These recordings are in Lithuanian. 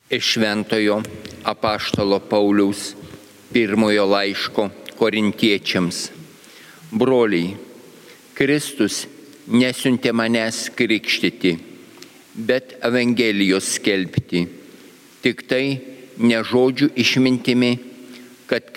Iš Šventojo apaštalo Pauliaus pirmojo laiško Korintiečiams. Broliai, Kristus nesiuntė manęs krikštyti, bet Evangelijos skelbti. Tik tai ne žodžių išmintimi, kad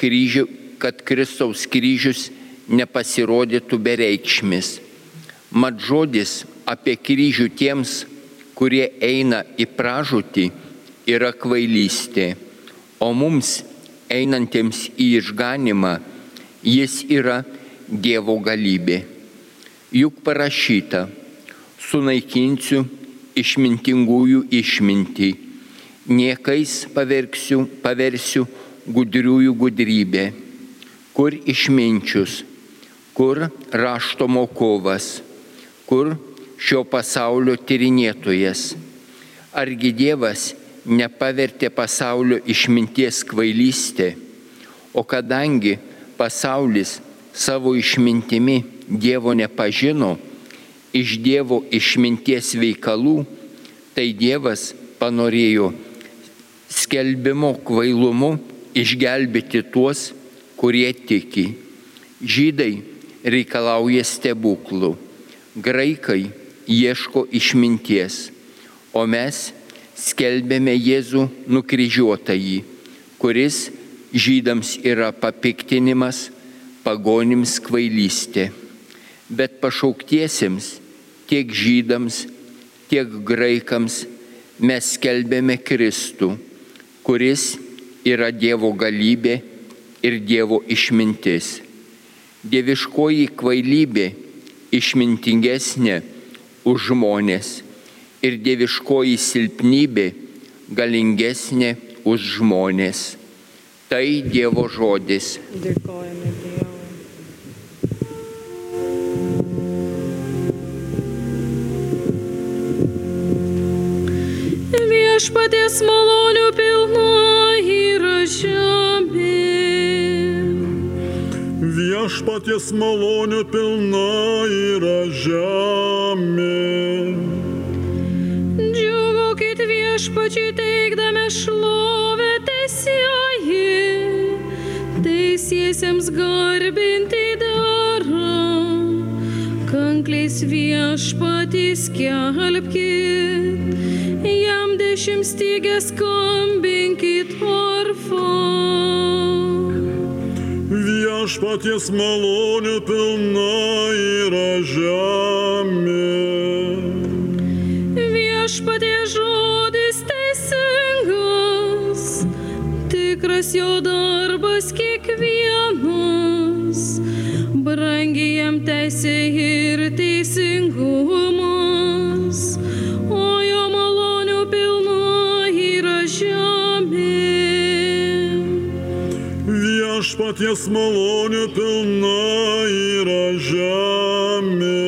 Kristaus kryžius nepasirodytų bereikšmis. Mat žodis apie kryžių tiems, kurie eina į pražūtį, yra kvailystė, o mums, einantiems į išganimą, jis yra Dievo galybė. Juk parašyta, sunaikinsiu išmintingųjų išmintį, niekais paversiu gudriųjų gudrybę. Kur išminčius, kur rašto mokovas, kur šio pasaulio tyrinėtojas. Argi Dievas nepavertė pasaulio išminties kvailystė, o kadangi pasaulis savo išmintimi Dievo nepažino, iš Dievo išminties veikalų, tai Dievas panorėjo skelbimo kvailumu išgelbėti tuos, kurie tiki. Žydai reikalauja stebuklų, graikai ieško išminties, o mes skelbėme Jėzų nukryžiuotąjį, kuris žydams yra papiktinimas, pagonims kvailystė. Bet pašauktiesiems, tiek žydams, tiek graikams mes skelbėme Kristų, kuris yra Dievo galybė ir Dievo išmintis. Dieviškoji kvailybė išmintingesnė už žmones ir dieviškoji silpnybė galingesnė už žmones. Tai Dievo žodis. Dėkojame Dievui. Viešpaties malonių pilna yra žemė. Viešpaties malonių pilna yra žemė. Džiūgaukit viešpačiui teikdami šlovę teisieji, teisiesiems garbinti dera. Kankliais viešpatį skelbkit, jam dešimtstygę skambinkit arfą. Viešpaties malonių pilna yra žemė. Viešpaties žodis teisingas, tikras jo darbas kiekvienas, brangi jam teisė ir teisingumas, o jo malonių pilna yra žemė. Viešpaties malonių pilna yra žemė.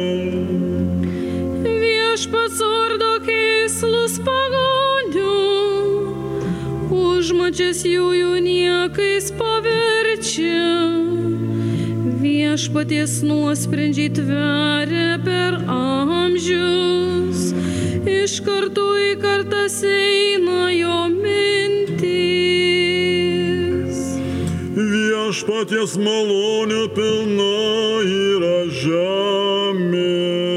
Viešpats ardo kėslus pagonių, užmačias jų niekais paverčia. Viešpaties nuosprendžiai tveria per amžius, iš kartų į kartas eina jo mintys. Viešpaties malonių pilna yra žemė.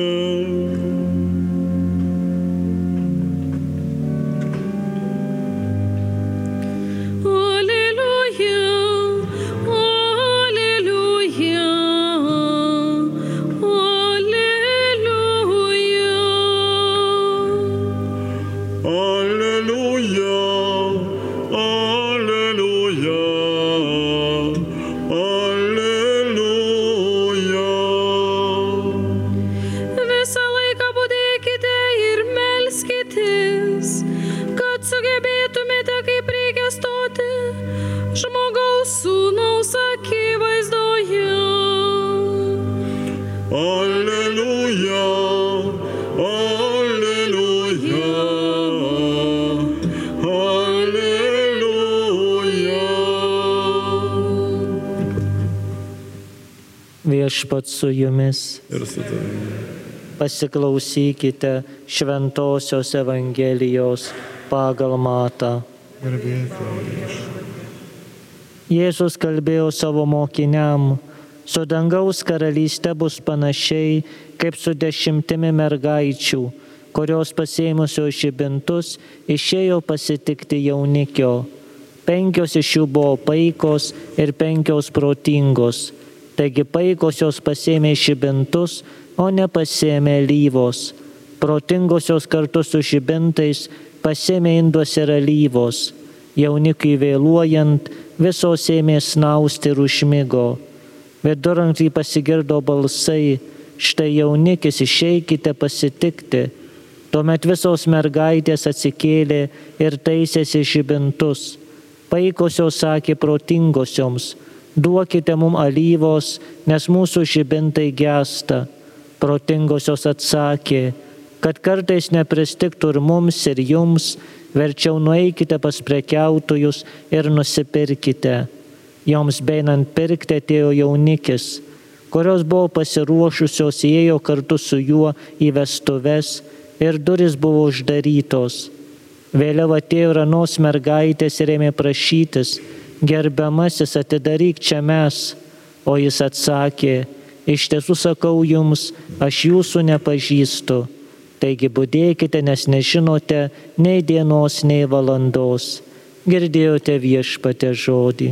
Žmogaus sūnaus akivaizdoje. Alleluja, alleluja, alleluja. Viešpats su jumis. Ir su tavimi. Pasiklausykite Šventosios Evangelijos pagal Matą. Jėzus kalbėjo savo mokiniam, su dangaus karalyste bus panašiai, kaip su 10 mergaičių, kurios pasiėmusios žibintus išėjo pasitikti jaunikio. 5 iš jų buvo paikos ir 5 protingos. Taigi paikosios pasiėmė žibintus, o nepasiėmė alyvos. Protingosios kartu su žibintais pasiėmė induose ir alyvos. Jaunikiui vėluojant, visos ėmė snausti ir užmigo. Vidurnaktį pasigirdo balsai, štai jaunikis, išeikite pasitikti. Tuomet visos mergaitės atsikėlė ir taisėsi žibintus. Paikosios sakė protingosioms, duokite mums alyvos, nes mūsų žibintai gęsta. Protingosios atsakė, kad kartais nepristigtų ir mums, ir jums, verčiau nueikite pas prekiautojus ir nusipirkite. Joms beinant pirkti atėjo jaunikis, kurios buvo pasiruošusios, įėjo kartu su juo į vestuves ir durys buvo uždarytos. Vėliau atėjo ir anos mergaitės ir ėmė prašytis, gerbiamasis, atidaryk čia mes. O jis atsakė, iš tiesų sakau jums, aš jūsų nepažįstu. Taigi budėkite, nes nežinote nei dienos, nei valandos. Girdėjote Viešpaties žodį.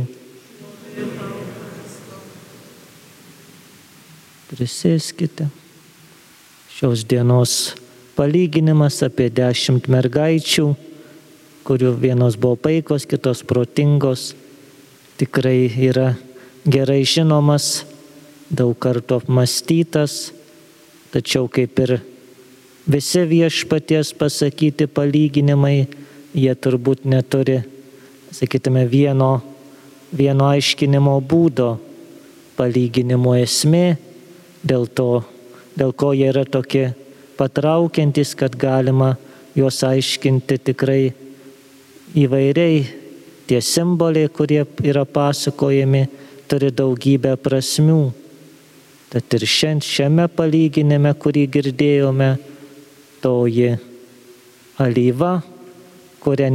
Prisėskite. Šios dienos palyginimas apie 10 mergaičių, kurių vienos buvo paikos, kitos protingos, tikrai yra gerai žinomas, daug kartų apmąstytas, tačiau kaip ir visi Viešpaties pasakyti palyginimai, jie turbūt neturi, sakytume, vieno aiškinimo būdo. Palyginimo esmė, dėl ko jie yra tokie patraukiantys, kad galima juos aiškinti tikrai įvairiai. Tie simboliai, kurie yra pasakojami, turi daugybę prasmių. Tad ir šiame palyginime, kurį girdėjome, toji alyva, kurią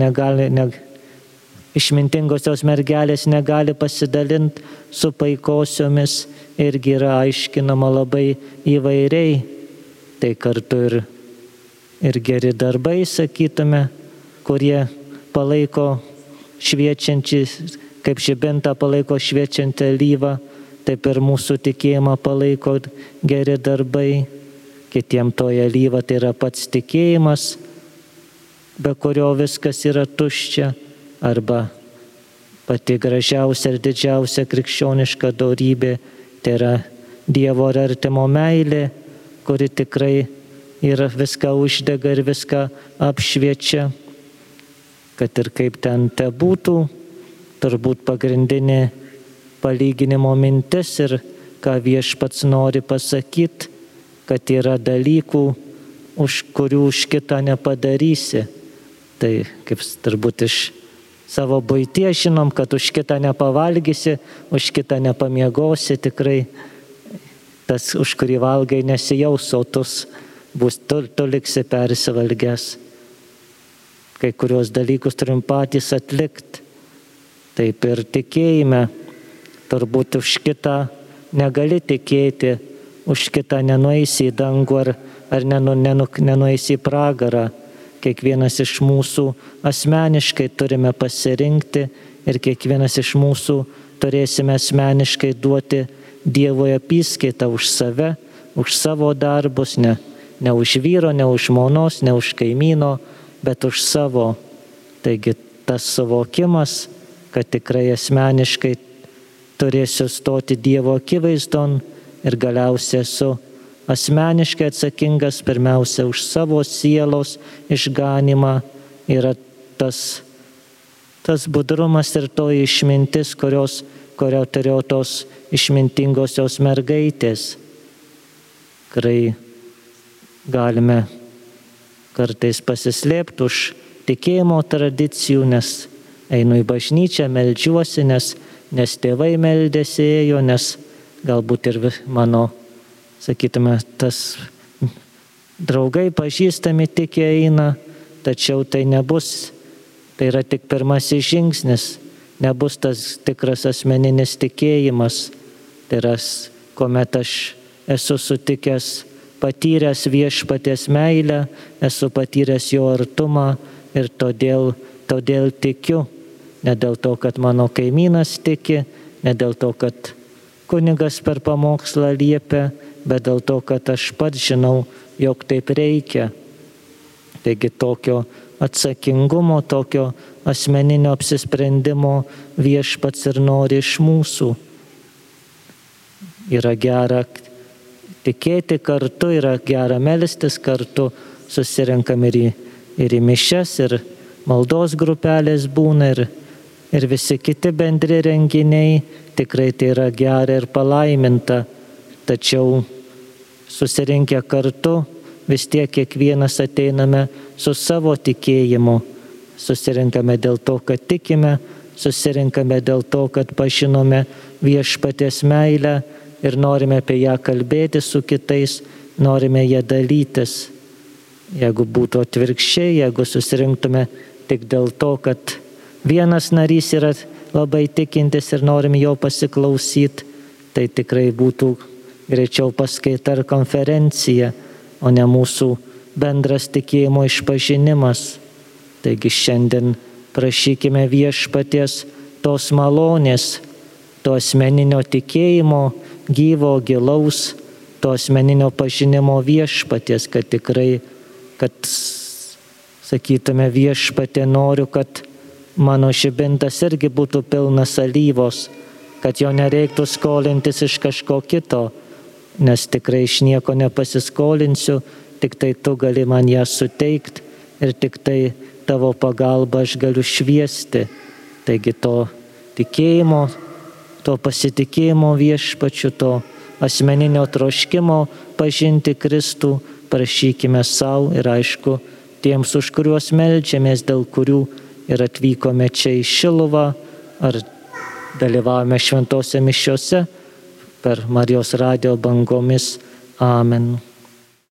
išmintingosios mergelės negali pasidalinti su paikosiomis, irgi yra aiškinama labai įvairiai. Tai kartu ir geri darbai, sakytume, kurie palaiko šviečiančią, kaip žibintą palaiko šviečiantį alyvą, taip ir mūsų tikėjimą palaiko geri darbai. Kitiem toje alyva tai yra pats tikėjimas, be kurio viskas yra tuščia, arba pati gražiausia ir didžiausia krikščioniška dorybė, tai yra Dievo ir artimo meilė, kuri tikrai yra viską uždega ir viską apšviečia. Kad ir kaip ten te būtų, turbūt pagrindinė palyginimo mintis ir ką Viešpats nori pasakyti, kad yra dalykų, kurių už kitą nepadarysi. Tai kaip turbūt iš savo buities žinom, kad už kitą nepavalgysi, už kitą nepamiegosi, tikrai tas, už kurį valgai, nesijaus sotus, tu liksi persivalgęs. Kai kurios dalykus turim patys atlikti. Taip ir tikėjime, turbūt už kitą negali tikėti, už kitą nenueisi į dangų ar nenueisi į pragarą. Kiekvienas iš mūsų asmeniškai turime pasirinkti ir kiekvienas iš mūsų turėsime asmeniškai duoti Dievui apyskaitą už save, už savo darbus, ne už vyro, ne už žmonos, ne už kaimyno, bet už savo. Taigi tas suvokimas, kad tikrai asmeniškai turėsiu stoti Dievo akivaizdon ir galiausiai esu asmeniškai atsakingas pirmiausia už savo sielos išganimą, yra tas budrumas ir to išmintis, kurio turėjo tos išmintingosios mergaitės. Tikrai galime kartais pasislėpti už tikėjimo tradicijų, nes einu į bažnyčią, meldžiuosi, nes tėvai meldėsi ėjo, nes galbūt ir mano, sakytume, tas draugai pažįstami tik eina, tačiau tai nebus, tai yra tik pirmasis žingsnis, nebus tas tikras asmeninis tikėjimas. Tai yra, kuomet aš esu sutikęs, patyręs viešpaties meilę, esu patyręs jo artumą ir todėl tikiu. Ne dėl to, kad mano kaimynas tiki, ne dėl to, kad kunigas per pamokslą liepia, bet dėl to, kad aš pats žinau, jog taip reikia. Taigi tokio atsakingumo, tokio asmeninio apsisprendimo viešpats ir nori iš mūsų. Yra gera tikėti kartu, yra gera melstis kartu, susirinkam ir į mišias, ir maldos grupelės būna, ir visi kiti bendri renginiai, tikrai tai yra gera ir palaiminta, tačiau susirinkę kartu, vis tiek kiekvienas ateiname su savo tikėjimu, susirinkame dėl to, kad tikime, susirinkame dėl to, kad pažinome viešpaties meilę, ir norime apie ją kalbėti su kitais, norime ją dalytis. Jeigu būtų atvirkščiai, jeigu susirinktume tik dėl to, kad vienas narys yra labai tikintis ir norim jo pasiklausyti, tai tikrai būtų greičiau paskaita ar konferencija, o ne mūsų bendras tikėjimo išpažinimas. Taigi šiandien prašykime viešpaties tos malonės, to asmeninio tikėjimo, gyvo, gilaus, to asmeninio pažinimo viešpaties, kad tikrai, kad sakytume viešpatie, noriu, kad mano žibintas irgi būtų pilnas alyvos, kad jo nereiktų skolintis iš kažko kito, nes tikrai iš nieko nepasiskolinsiu, tik tai tu gali man ją suteikti ir tik tai tavo pagalba aš galiu šviesti. Taigi to tikėjimo, to pasitikėjimo viešpačiu, to asmeninio troškimo pažinti Kristų prašykime savo ir aišku tiems, už kuriuos meldžiamės, dėl kurių ir atvykome čia į Šiluvą ar dalyvavome šventose mišiose per Marijos radijo bangomis. Amen.